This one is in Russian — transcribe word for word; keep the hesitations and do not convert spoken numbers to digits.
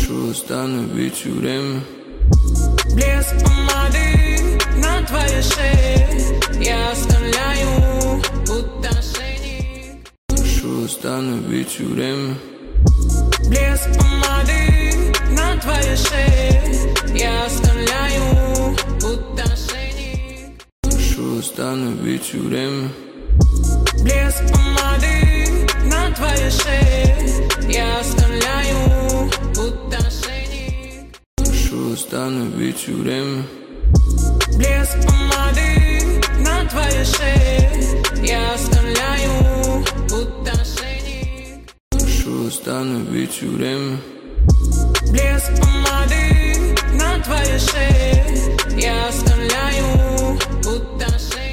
Прошу остановить время. Блеск помады на твоей шее. Я оставляю, будто шейник. Прошу остановить время. Блеск помады на твоей шее. Я оставляю, будто шейник. Прошу остановить время. Блеск помады на твоей шее. Я оставляю, будто шейник. Прошу остановить время. Блеск помады на твоей шее. Я оставляю, будто шейник. Прошу остановить время. Блеск помады на твоей шее.